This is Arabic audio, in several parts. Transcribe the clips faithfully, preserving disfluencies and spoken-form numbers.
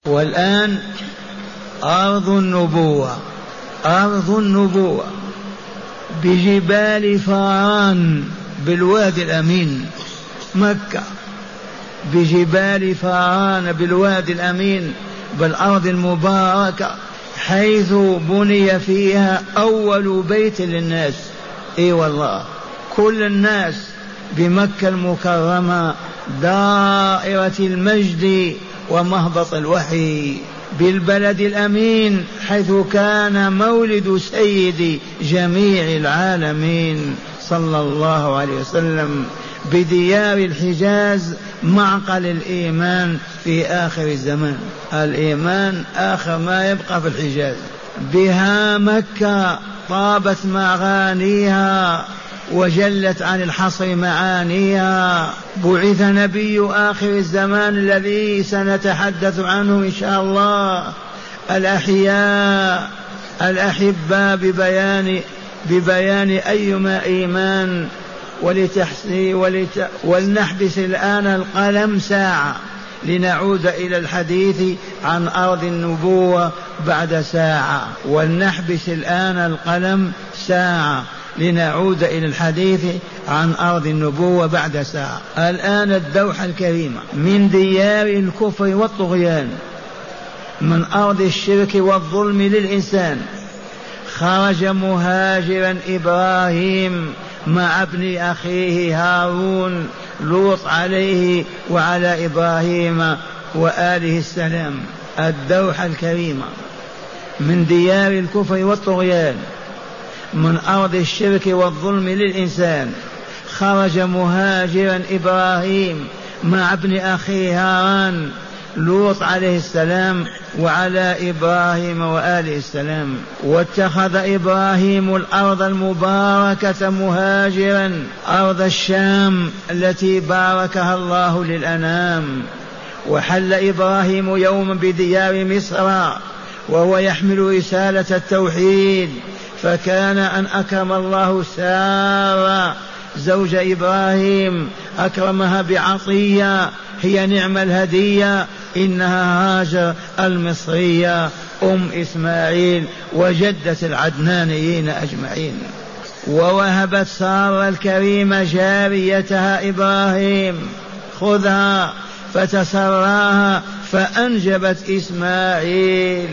والآن أرض النبوة، أرض النبوة بجبال فاران بالوادي الأمين، مكة بجبال فاران بالوادي الأمين بالأرض المباركة، حيث بني فيها أول بيت للناس. اي والله كل الناس بمكة المكرمة دائرة المجد ومهبط الوحي، بالبلد الأمين حيث كان مولد سيد جميع العالمين صلى الله عليه وسلم، بديار الحجاز معقل الإيمان في آخر الزمان. الإيمان آخر ما يبقى في الحجاز. بها مكة طابت معانيها وجلت عن الحصر معانيها. بعث نبي آخر الزمان الذي سنتحدث عنه إن شاء الله، الأحياء الأحباء، ببيان ببيان أيما إيمان. ولتحسي ولت... ولنحبس الآن القلم ساعة لنعود إلى الحديث عن أرض النبوة بعد ساعة. ولنحبس الآن القلم ساعة لنعود إلى الحديث عن أرض النبوة بعد ساعة. الآن الدوحة الكريمة من ديار الكفر والطغيان، من أرض الشرك والظلم للإنسان، خرج مهاجرا إبراهيم مع ابن أخيه هارون لوط عليه وعلى إبراهيم وآله السلام. الدوحة الكريمة من ديار الكفر والطغيان، من أرض الشرك والظلم للإنسان، خرج مهاجرا إبراهيم مع ابن أخيه هارون لوط عليه السلام وعلى إبراهيم وآله السلام. واتخذ إبراهيم الأرض المباركة مهاجرا، أرض الشام التي باركها الله للأنام. وحل إبراهيم يوما بديار مصر وهو يحمل رسالة التوحيد، فكان أن أكرم الله سارة زوج إبراهيم، أكرمها بعطية هي نعم الهدية، إنها هاجر المصرية أم إسماعيل وجدة العدنانيين أجمعين. ووهبت سارة الكريمة جاريتها إبراهيم، خذها، فتسراها فأنجبت إسماعيل.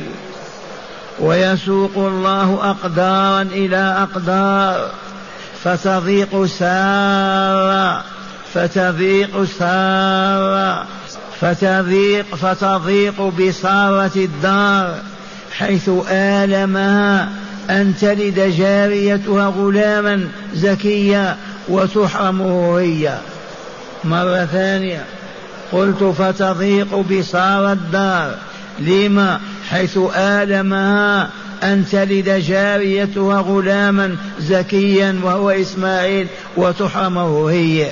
ويسوق الله أقدارا إلى أقدار، فتضيق سارة فتضيق سارة فتضيق فتضيق بسارة الدار، حيث آلمها أن تلد جاريتها غلاما زكيا وتحرمه هي. مرة ثانية قلت فتضيق بسارة الدار، لما؟ حيث آلمها أن تلد جاريتها غلاما زكيا وهو إسماعيل وتحرمه هي.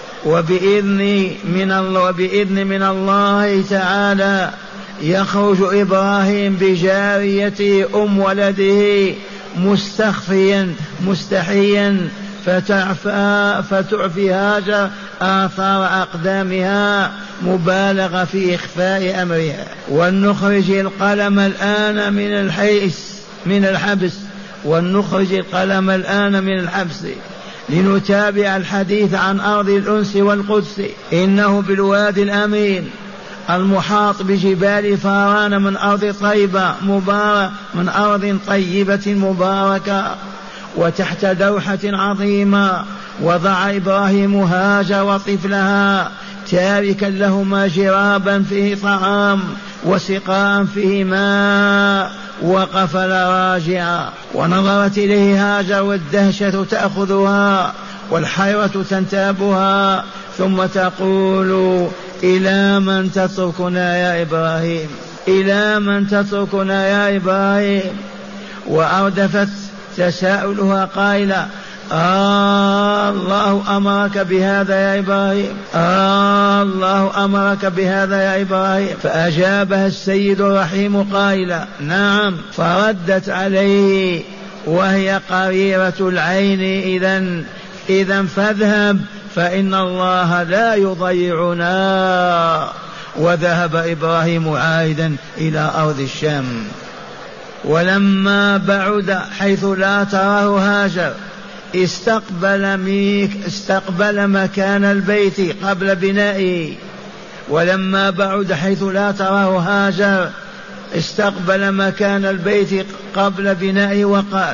وبإذن من الله وبإذن من الله تعالى يخرج إبراهيم بجاريته أم ولده مستخفيا مستحيا، فتعفى فتعفي هاجر آثار أقدامها، مبالغة في إخفاء أمرها. ولنخرج القلم الآن من الحيس من الحبس ولنخرج القلم الآن من الحبس لنتابع الحديث عن أرض الأنس والقدس. إنه بالوادي الأمين المحاط بجبال فاران، من أرض طيبة مباركة، من أرض طيبة مباركة، وتحت دوحة عظيمة. وضع إبراهيم هاجر وطفلها تاركا لهما جرابا فيه طعام وسقاء فيه ماء، وقفل راجعا. ونظرت إليه هاجر والدهشة تأخذها والحيرة تنتابها، ثم تقول: إلى من تتركنا يا إبراهيم؟ إلى من تتركنا يا إبراهيم؟ وأردفت تساؤلها قائلة: آه الله أمرك بهذا يا إبراهيم؟ آه الله أمرك بهذا يا إبراهيم؟ فأجابها السيد الرحيم قائلا: نعم. فردت عليه وهي قريرة العين: إذن إذن فاذهب، فإن الله لا يضيعنا. وذهب إبراهيم عائدا إلى أرض الشام. ولما بعد حيث لا تراه هاجر استقبل ميك استقبل مكان البيت قبل بنائه. ولما بعد حيث لا تراه هاجر استقبل مكان البيت قبل بنائه وقال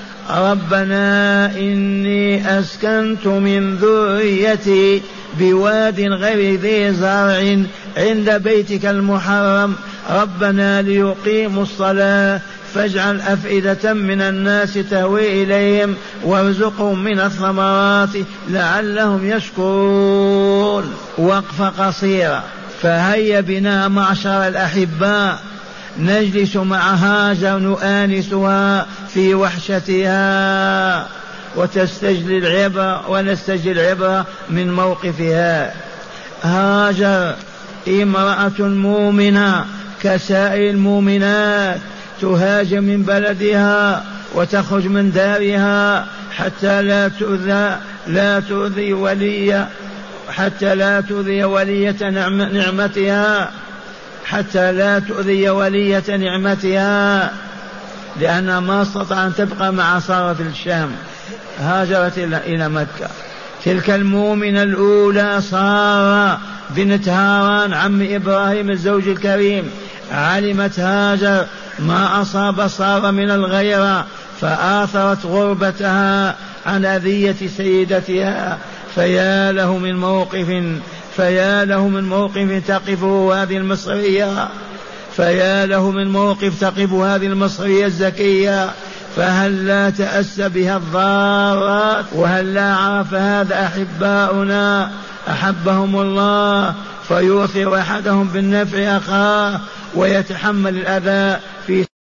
ربنا إني أسكنت من ذريتي بواد غير ذي زرع عند بيتك المحرم ربنا ليقيموا الصلاة فاجعل أفئدة من الناس تهوي إليهم وارزقهم من الثمرات لعلهم يشكرون. وقفة قصيرة. فهيا بنا معشر الأحباء نجلس مع هاجر نؤانسها في وحشتها وتستجلي العبرة ونستجلي العبرة من موقفها. هاجر امرأة مؤمنة كسائر المؤمنات تهاجر من بلدها وتخرج من دارها حتى لا تؤذى لا تؤذي ولي حتى لا تؤذي ولية نعمتها حتى لا تؤذي ولية نعمتها لأنها ما استطاع أن تبقى مع سارة في الشام هاجرت إلى مكة. تلك المؤمنة الأولى سارة بنت هاران عم إبراهيم الزوج الكريم علمت هاجر ما أصاب سارة من الغيرة فآثرت غربتها عن أذية سيدتها. فيا له من موقف فيا له من موقف تقفه هذه المصرية فيا له من موقف تقف هذه المصرية الزكية. فهل لا تأسى بها الضارات وهل لا عرف هذا أحباؤنا أحبهم الله فيؤثر أحدهم بالنفع أخاه ويتحمل الأذى في